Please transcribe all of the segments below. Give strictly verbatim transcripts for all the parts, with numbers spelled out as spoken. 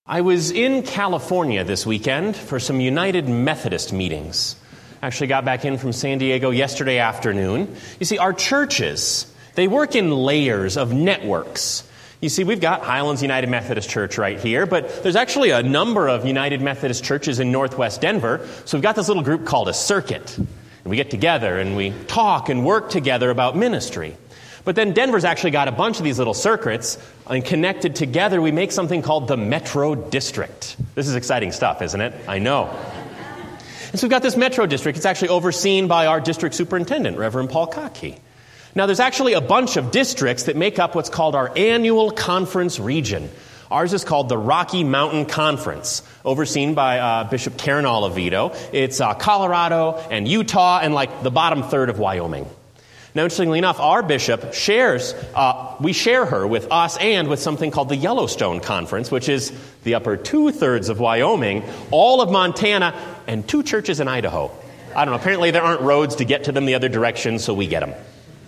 I was in California this weekend for some United Methodist meetings. Actually got back in from San Diego yesterday afternoon. You see, our churches, they work in layers of networks. You see, we've got Highlands United Methodist Church right here, but there's actually a number of United Methodist churches in Northwest Denver, so we've got this little group called a circuit. And we get together and we talk and work together about ministry. But then Denver's actually got a bunch of these little circuits, and connected together we make something called the Metro District. This is exciting stuff, isn't it? I know. And so we've got this Metro District. It's actually overseen by our district superintendent, Reverend Paul Kaki. Now there's actually a bunch of districts that make up what's called our annual conference region. Ours is called the Rocky Mountain Conference, overseen by uh, Bishop Karen Oliveto. It's uh, Colorado and Utah and like the bottom third of Wyoming. Now, interestingly enough, our bishop shares, uh, we share her with us and with something called the Yellowstone Conference, which is the upper two-thirds of Wyoming, all of Montana, and two churches in Idaho. I don't know, apparently there aren't roads to get to them the other direction, so we get them.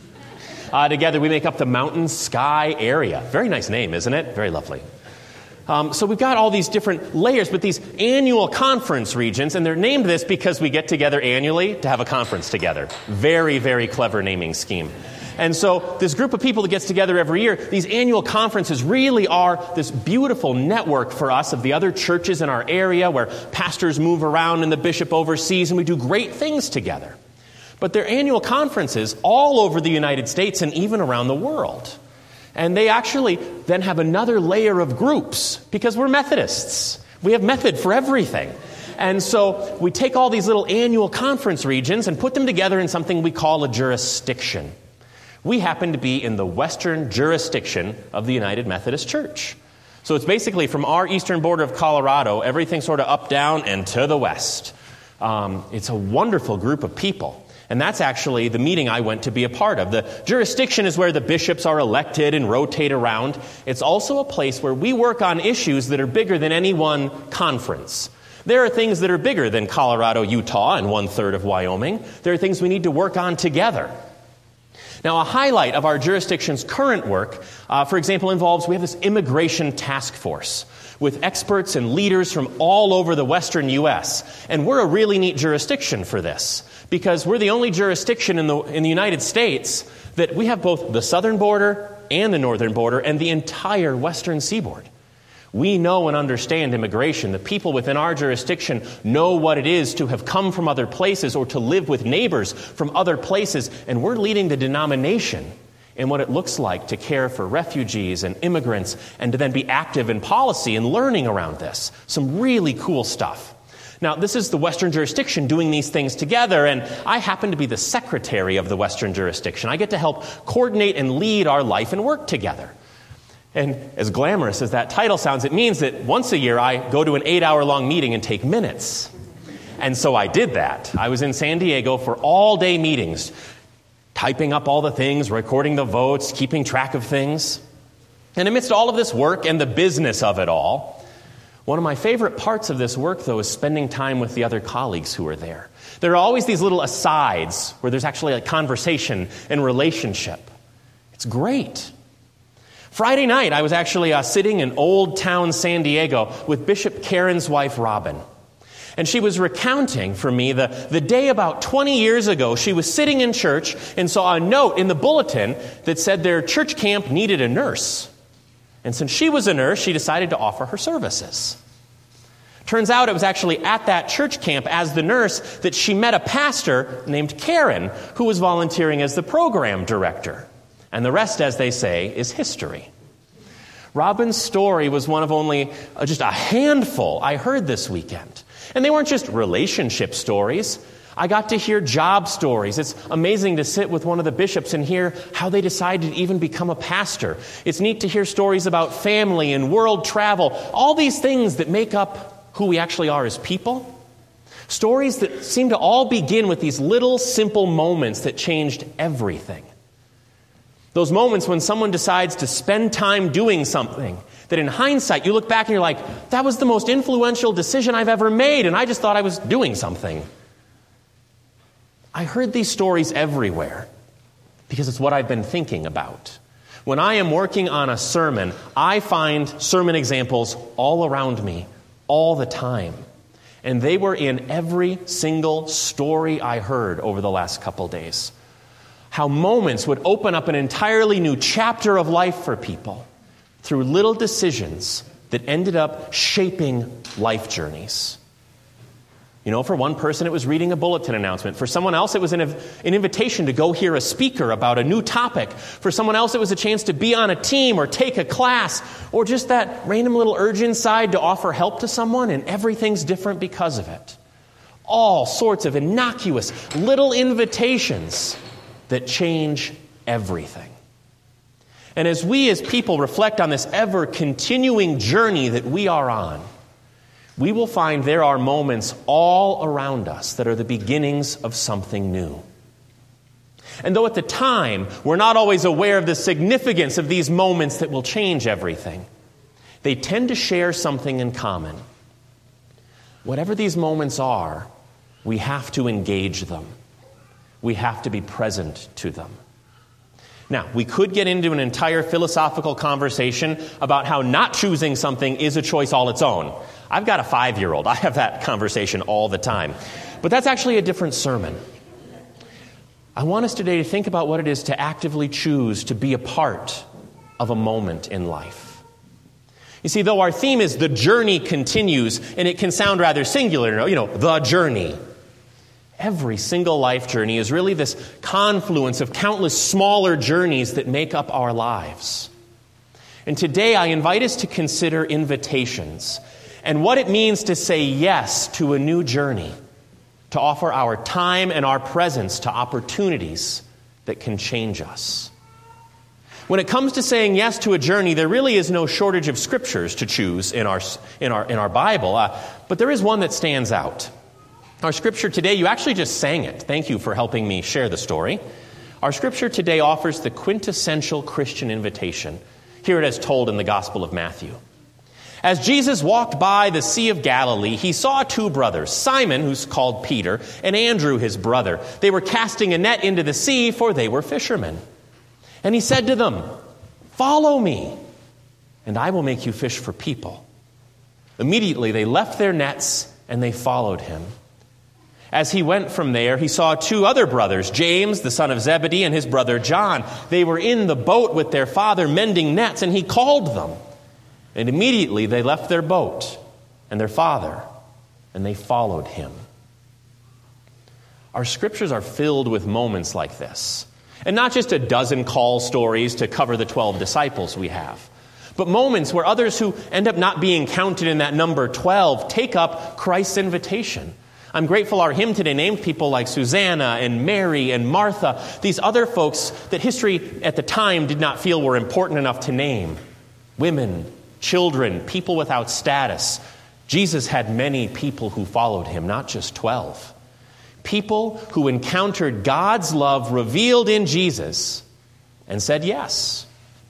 Uh, together we make up the Mountain Sky area. Very nice name, isn't it? Very lovely. Um, so we've got all these different layers, but these annual conference regions, and they're named this because we get together annually to have a conference together. Very, very clever naming scheme. And so this group of people that gets together every year, these annual conferences really are this beautiful network for us of the other churches in our area where pastors move around and the bishop oversees, and we do great things together. But they're annual conferences all over the United States and even around the world. And they actually then have another layer of groups because we're Methodists. We have method for everything. And so we take all these little annual conference regions and put them together in something we call a jurisdiction. We happen to be in the western jurisdiction of the United Methodist Church. So it's basically from our eastern border of Colorado, everything sort of up, down, and to the west. Um, it's a wonderful group of people. And that's actually the meeting I went to be a part of. The jurisdiction is where the bishops are elected and rotate around. It's also a place where we work on issues that are bigger than any one conference. There are things that are bigger than Colorado, Utah, and one-third of Wyoming. There are things we need to work on together. Now, a highlight of our jurisdiction's current work, uh, for example, involves we have this immigration task force with experts and leaders from all over the western U S. And we're a really neat jurisdiction for this because we're the only jurisdiction in the in the United States that we have both the southern border and the northern border and the entire western seaboard. We know and understand immigration. The people within our jurisdiction know what it is to have come from other places or to live with neighbors from other places, and we're leading the denomination in what it looks like to care for refugees and immigrants and to then be active in policy and learning around this. Some really cool stuff. Now, this is the Western jurisdiction doing these things together, and I happen to be the secretary of the Western jurisdiction. I get to help coordinate and lead our life and work together. And as glamorous as that title sounds, it means that once a year I go to an eight-hour-long meeting and take minutes. And so I did that. I was in San Diego for all-day meetings, typing up all the things, recording the votes, keeping track of things. And amidst all of this work and the business of it all, one of my favorite parts of this work, though, is spending time with the other colleagues who are there. There are always these little asides where there's actually a conversation and relationship. It's great. Friday night, I was actually uh, sitting in Old Town San Diego with Bishop Karen's wife, Robin. And she was recounting for me the, the day about twenty years ago, she was sitting in church and saw a note in the bulletin that said their church camp needed a nurse. And since she was a nurse, she decided to offer her services. Turns out it was actually at that church camp as the nurse that she met a pastor named Karen who was volunteering as the program director. And the rest, as they say, is history. Robin's story was one of only uh, just a handful I heard this weekend. And they weren't just relationship stories. I got to hear job stories. It's amazing to sit with one of the bishops and hear how they decided to even become a pastor. It's neat to hear stories about family and world travel, all these things that make up who we actually are as people. Stories that seem to all begin with these little simple moments that changed everything. Those moments when someone decides to spend time doing something that in hindsight you look back and you're like, that was the most influential decision I've ever made, and I just thought I was doing something. I heard these stories everywhere because it's what I've been thinking about. When I am working on a sermon, I find sermon examples all around me, all the time. And they were in every single story I heard over the last couple days. How moments would open up an entirely new chapter of life for people through little decisions that ended up shaping life journeys. You know, for one person, it was reading a bulletin announcement. For someone else, it was an, an invitation to go hear a speaker about a new topic. For someone else, it was a chance to be on a team or take a class, or just that random little urge inside to offer help to someone, and everything's different because of it. All sorts of innocuous little invitations that change everything. And as we as people reflect on this ever-continuing journey that we are on, we will find there are moments all around us that are the beginnings of something new. And though at the time we're not always aware of the significance of these moments that will change everything, they tend to share something in common. Whatever these moments are, we have to engage them. We have to be present to them. Now, we could get into an entire philosophical conversation about how not choosing something is a choice all its own. I've got a five-year-old. I have that conversation all the time. But that's actually a different sermon. I want us today to think about what it is to actively choose to be a part of a moment in life. You see, though our theme is the journey continues, and it can sound rather singular, you know, the journey. Every single life journey is really this confluence of countless smaller journeys that make up our lives. And today I invite us to consider invitations and what it means to say yes to a new journey, to offer our time and our presence to opportunities that can change us. When it comes to saying yes to a journey, there really is no shortage of scriptures to choose in our in our in our Bible, uh, but there is one that stands out. Our scripture today, you actually just sang it. Thank you for helping me share the story. Our scripture today offers the quintessential Christian invitation. Here it is told in the Gospel of Matthew. As Jesus walked by the Sea of Galilee, he saw two brothers, Simon, who's called Peter, and Andrew, his brother. They were casting a net into the sea, for they were fishermen. And he said to them, "Follow me, and I will make you fish for people." Immediately they left their nets, and they followed him. As he went from there, he saw two other brothers, James, the son of Zebedee, and his brother John. They were in the boat with their father mending nets, and he called them. And immediately they left their boat and their father, and they followed him. Our scriptures are filled with moments like this. And not just a dozen call stories to cover the twelve disciples we have, but moments where others who end up not being counted in that number twelve take up Christ's invitation. I'm grateful our hymn today named people like Susanna and Mary and Martha, these other folks that history at the time did not feel were important enough to name. Women, children, people without status. Jesus had many people who followed him, not just twelve. People who encountered God's love revealed in Jesus and said yes.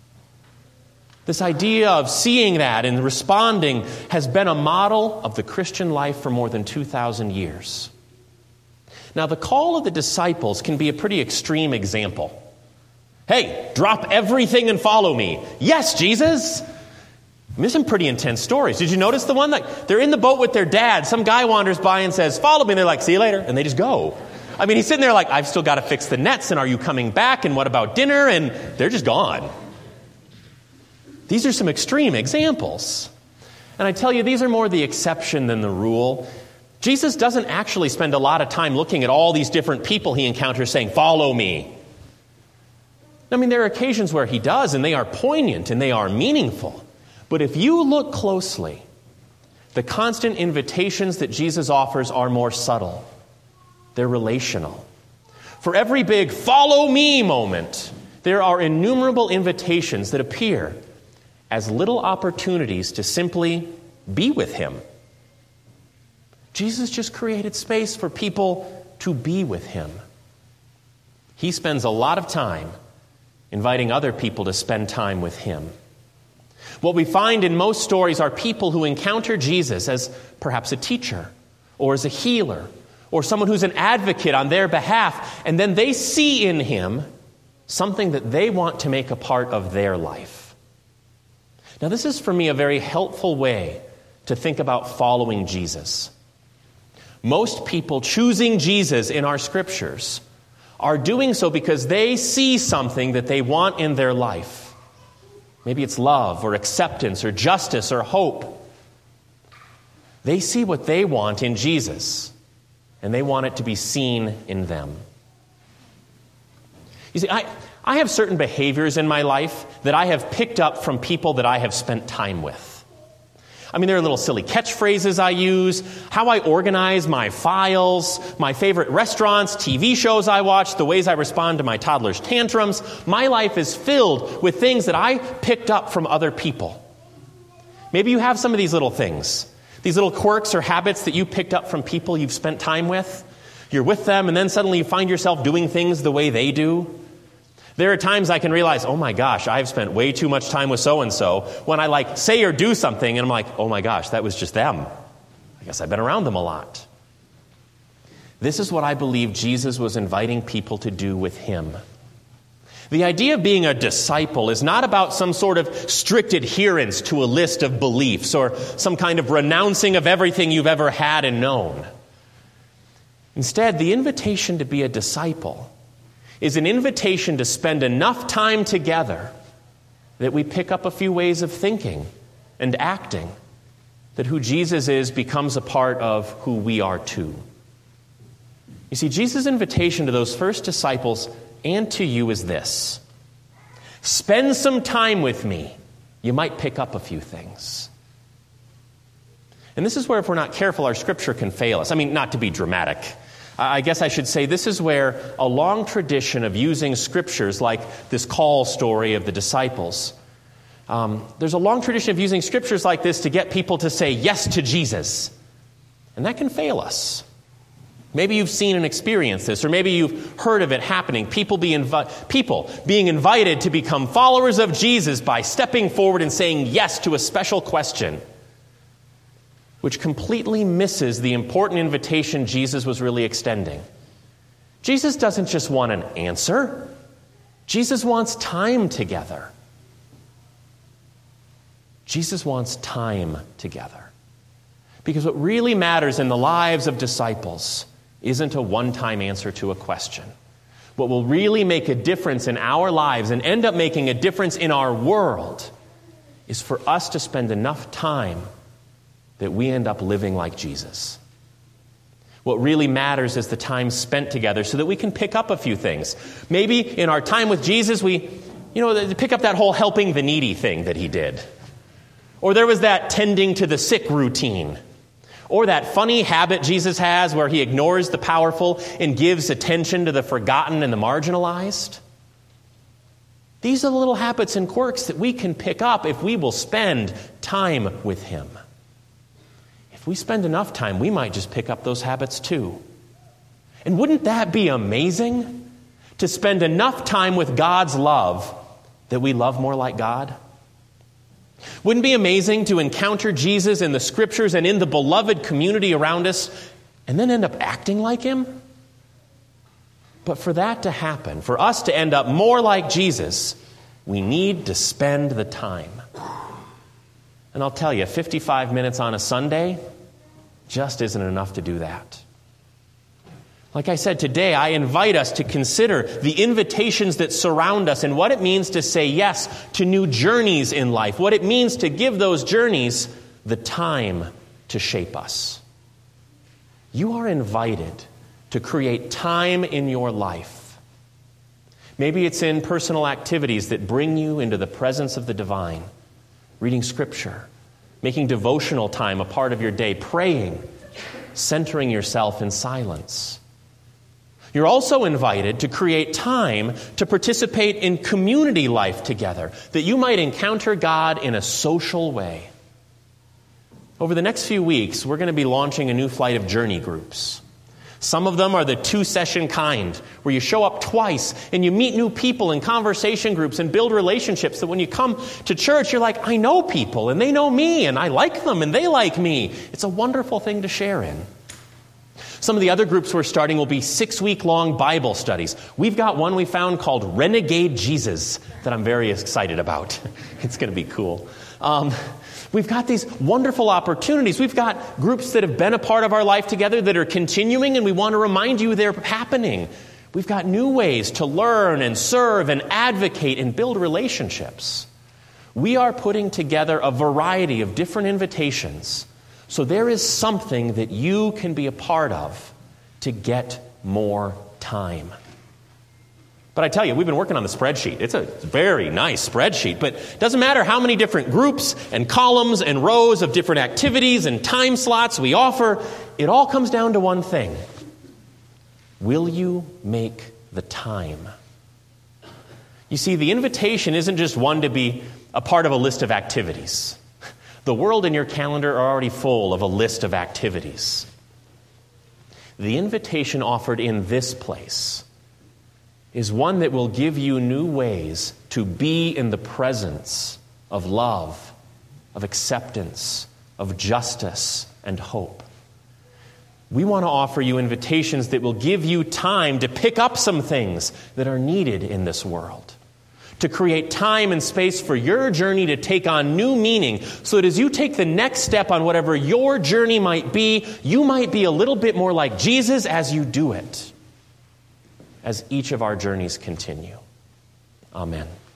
This idea of seeing that and responding has been a model of the Christian life for more than two thousand years. Now, the call of the disciples can be a pretty extreme example. Hey, drop everything and follow me. Yes, Jesus. I mean, some pretty intense stories. Did you notice the one? Like, they're in the boat with their dad. Some guy wanders by and says, "Follow me." And they're like, "See you later." And they just go. I mean, he's sitting there like, "I've still got to fix the nets. And are you coming back? And what about dinner?" And they're just gone. These are some extreme examples. And I tell you, these are more the exception than the rule. Jesus doesn't actually spend a lot of time looking at all these different people he encounters saying, "Follow me." I mean, there are occasions where he does, and they are poignant and they are meaningful. But if you look closely, the constant invitations that Jesus offers are more subtle. They're relational. For every big "follow me" moment, there are innumerable invitations that appear as little opportunities to simply be with him. Jesus just created space for people to be with him. He spends a lot of time inviting other people to spend time with him. What we find in most stories are people who encounter Jesus as perhaps a teacher or as a healer or someone who's an advocate on their behalf, and then they see in him something that they want to make a part of their life. Now, this is for me a very helpful way to think about following Jesus. Most people choosing Jesus in our scriptures are doing so because they see something that they want in their life. Maybe it's love or acceptance or justice or hope. They see what they want in Jesus, and they want it to be seen in them. You see, I, I have certain behaviors in my life that I have picked up from people that I have spent time with. I mean, there are little silly catchphrases I use, how I organize my files, my favorite restaurants, T V shows I watch, the ways I respond to my toddler's tantrums. My life is filled with things that I picked up from other people. Maybe you have some of these little things, these little quirks or habits that you picked up from people you've spent time with. You're with them, and then suddenly you find yourself doing things the way they do. There are times I can realize, oh my gosh, I've spent way too much time with so-and-so, when I like say or do something, and I'm like, oh my gosh, that was just them. I guess I've been around them a lot. This is what I believe Jesus was inviting people to do with him. The idea of being a disciple is not about some sort of strict adherence to a list of beliefs or some kind of renouncing of everything you've ever had and known. Instead, the invitation to be a disciple is an invitation to spend enough time together that we pick up a few ways of thinking and acting, that who Jesus is becomes a part of who we are too. You see, Jesus' invitation to those first disciples and to you is this: spend some time with me. You might pick up a few things. And this is where, if we're not careful, our scripture can fail us. I mean, not to be dramatic. I guess I should say this is where a long tradition of using scriptures like this call story of the disciples, um, there's a long tradition of using scriptures like this to get people to say yes to Jesus. And that can fail us. Maybe you've seen and experienced this, or maybe you've heard of it happening. People, be invi- people being invited to become followers of Jesus by stepping forward and saying yes to a special question, which completely misses the important invitation Jesus was really extending. Jesus doesn't just want an answer. Jesus wants time together. Jesus wants time together. Because what really matters in the lives of disciples isn't a one-time answer to a question. What will really make a difference in our lives and end up making a difference in our world is for us to spend enough time that we end up living like Jesus. What really matters is the time spent together so that we can pick up a few things. Maybe in our time with Jesus, we, you know, pick up that whole helping the needy thing that he did. Or there was that tending to the sick routine. Or that funny habit Jesus has where he ignores the powerful and gives attention to the forgotten and the marginalized. These are the little habits and quirks that we can pick up if we will spend time with him. If we spend enough time, we might just pick up those habits too. And wouldn't that be amazing? To spend enough time with God's love that we love more like God? Wouldn't it be amazing to encounter Jesus in the scriptures and in the beloved community around us and then end up acting like him? But for that to happen, for us to end up more like Jesus, we need to spend the time. And I'll tell you, fifty-five minutes on a Sunday just isn't enough to do that. Like I said, today I invite us to consider the invitations that surround us and what it means to say yes to new journeys in life, what it means to give those journeys the time to shape us. You are invited to create time in your life. Maybe it's in personal activities that bring you into the presence of the divine. Reading scripture, making devotional time a part of your day, praying, centering yourself in silence. You're also invited to create time to participate in community life together, that you might encounter God in a social way. Over the next few weeks, we're going to be launching a new flight of journey groups. Some of them are the two-session kind, where you show up twice and you meet new people in conversation groups and build relationships that when you come to church, you're like, I know people and they know me and I like them and they like me. It's a wonderful thing to share in. Some of the other groups we're starting will be six-week-long Bible studies. We've got one we found called Renegade Jesus that I'm very excited about. It's going to be cool. Um, we've got these wonderful opportunities. We've got groups that have been a part of our life together that are continuing, and we want to remind you they're happening. We've got new ways to learn and serve and advocate and build relationships. We are putting together a variety of different invitations, so there is something that you can be a part of to get more time. But I tell you, we've been working on the spreadsheet. It's a very nice spreadsheet, but it doesn't matter how many different groups and columns and rows of different activities and time slots we offer, it all comes down to one thing. Will you make the time? You see, the invitation isn't just one to be a part of a list of activities. The world and your calendar are already full of a list of activities. The invitation offered in this place is one that will give you new ways to be in the presence of love, of acceptance, of justice, and hope. We want to offer you invitations that will give you time to pick up some things that are needed in this world, to create time and space for your journey to take on new meaning, so that as you take the next step on whatever your journey might be, you might be a little bit more like Jesus as you do it, as each of our journeys continue. Amen.